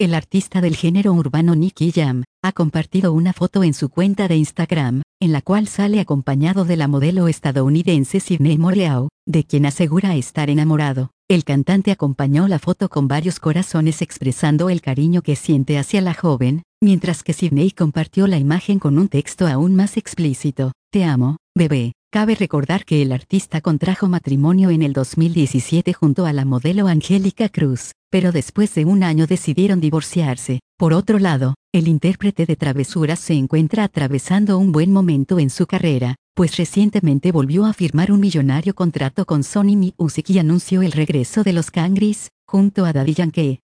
El artista del género urbano Nicky Jam ha compartido una foto en su cuenta de Instagram, en la cual sale acompañado de la modelo estadounidense Sydney Moreau, de quien asegura estar enamorado. El cantante acompañó la foto con varios corazones expresando el cariño que siente hacia la joven, mientras que Sydney compartió la imagen con un texto aún más explícito: "Te amo, bebé". Cabe recordar que el artista contrajo matrimonio en el 2017 junto a la modelo Angélica Cruz, pero después de un año decidieron divorciarse. Por otro lado, el intérprete de travesuras se encuentra atravesando un buen momento en su carrera, pues recientemente volvió a firmar un millonario contrato con Sony Music y anunció el regreso de los Cangris, junto a Daddy Yankee.